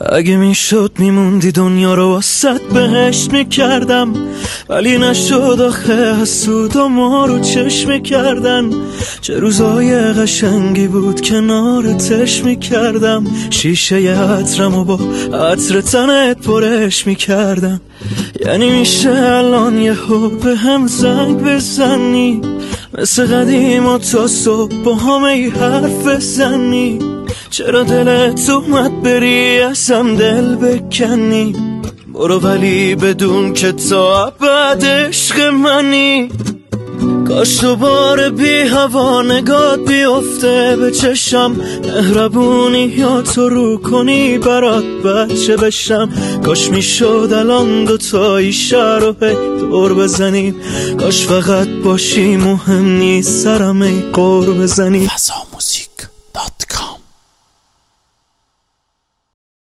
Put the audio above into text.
اگه میشد میموندی دنیا رو واسط بهشت میکردم، ولی نشد آخه حسود و ما رو چشم میکردن. چه روزای قشنگی بود کنارتش میکردم، شیشه عطرم و با عطر تنت پرش میکردم. یعنی میشه الان یهو به هم زنگ بزنی، مثل قدیم و تا صبح با همه حرف بزنی؟ چرا دلت اومد بری ازم دل بکنی؟ برو ولی بدون که تا ابد عشق منی. کاش دوباره بی هوا نگات بیفته به چشم، مهربونی یا تو رو کنی برات بچه بشم. کاش میشد الان دوتایی شهر رو دور بزنیم، کاش فقط باشی مهم نیست سرم ای قور بزنی.